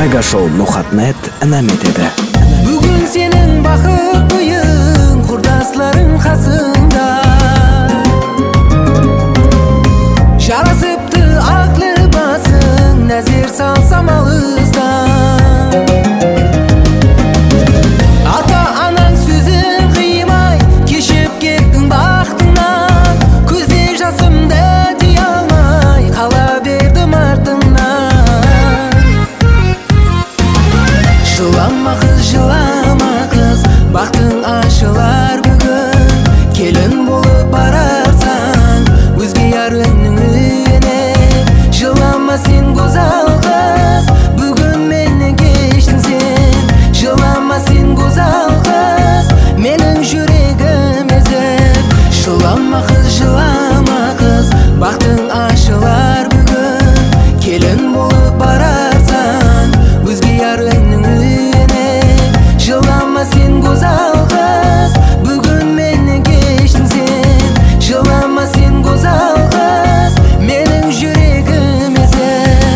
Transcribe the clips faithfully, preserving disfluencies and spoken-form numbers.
Мега шоу Нухатнет әнәметеді. Бүгін сенің бақыт бұйың, құрдасларың қасында. Жарасыпты ақлы басың, нәзер салсам алызда. Ата-анаң сөзін қимай, кешіп кеттің бақтыңнан. Көзде жасымды дей алмай, қала бердім артыңнан. Жылама қыз, жылама қыз, бақтың ашылар бүгін. Келін болып барарсың өзге ярыңның үйіне. Жылама сен гозал қыз, бүгін менен кештің сен. Жылама сен гозал қыз, менің жүрегім езіп. Жылама қыз, жылама қыз, бақтың ашылар бүгін. Келін болып барарсың өзге ярыңның үйіне. Жылама сен гозал қыз, бүгін менен кештің сен. Жылама сен гозал қыз, менің жүрегім езіп.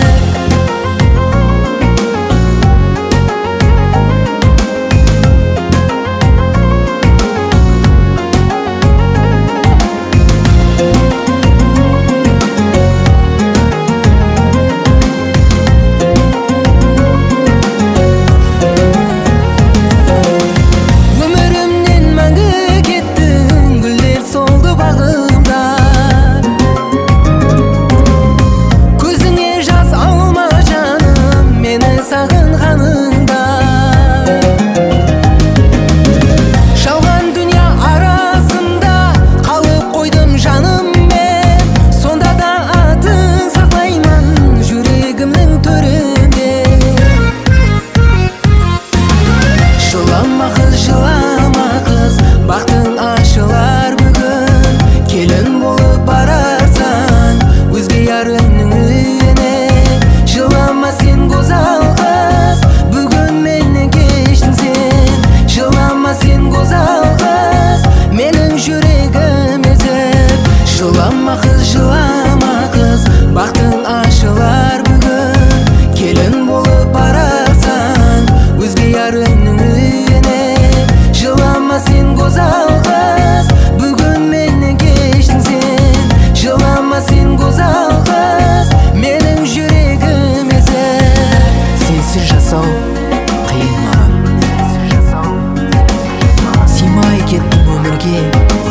Өмірімнен мәңгі кеттің, гүлдер солды бағымда. Көзіңе жас алма жаным, мені сағынғаныңда. Шалған дүния арасында қалып қойдым жаным мен. Сонда да атын сақлаймын жүрегімнің төрінде. Жылама қыз, жылама қыз, бақтың ашылар бүгін. Келін болып барарсың өзге ярыңның үйіне. Жылама сен гозал қыз, бүгін менен кештің сен. Жылама сен гозал қыз, менің жүрегім езіп. Жылама қыз, жылама қыз, бақтың ашылар бүгін. Келін болып барарсың өзге ярыңның үйіне. Жылама сен гозал қыз, бүгін менен кештің сен. Жылама сен гозал қыз, менің жүрегім езіп. Сенсіз жасау қиын маған, сыймай кеттім өмірге